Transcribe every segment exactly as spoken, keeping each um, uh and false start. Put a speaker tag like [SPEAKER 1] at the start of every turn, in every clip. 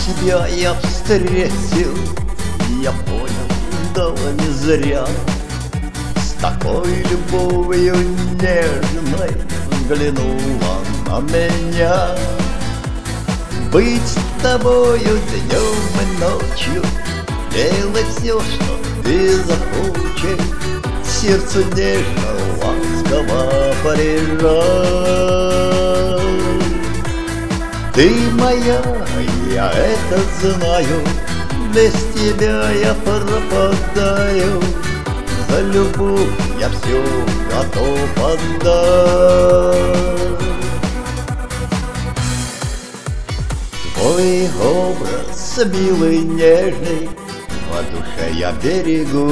[SPEAKER 1] тебя я встретил, я понял, давно не зря. С такой любовью нежной взглянула на меня. Быть с тобою днем и ночью, делай все, что ты захочешь, сердце нежно, ласково порежай. Ты моя, я это знаю, без тебя я пропадаю. За любовь я все готов отдать. Твой образ милый, нежный в душе я берегу.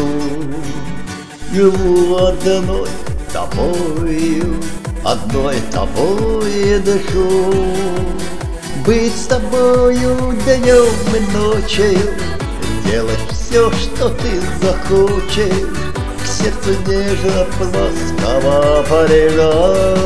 [SPEAKER 1] Живу одной тобою, одной тобой дышу. Быть с тобою днем и ночью, делать все, что ты захочешь, к сердцу нежно, ласково порежай.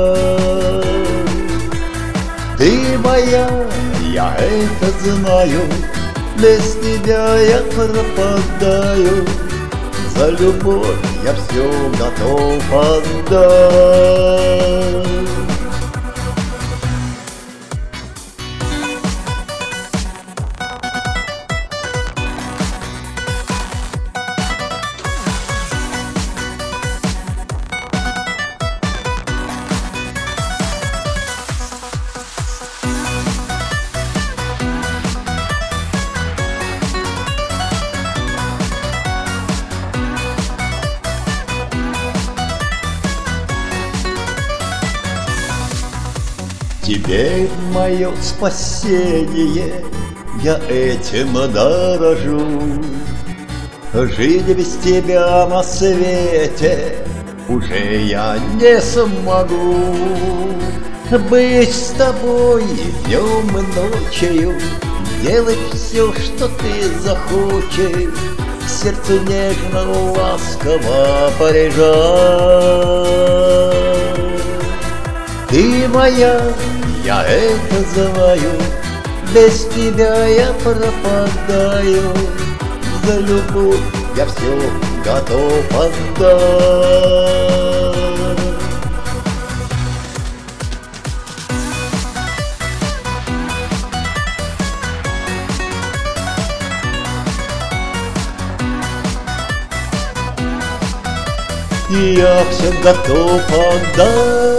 [SPEAKER 1] Ты моя, я это знаю, без тебя я пропадаю. За любовь я все готов отдать. Теперь мое спасение, я этим дорожу. Жить без тебя на свете уже я не смогу. Быть с тобой днем и ночью, делать все, что ты захочешь, к сердцу нежно, ласково порежай. Ты моя, я это знаю, без тебя я пропадаю. За любовь я все готов отдать. Я все готов отдать.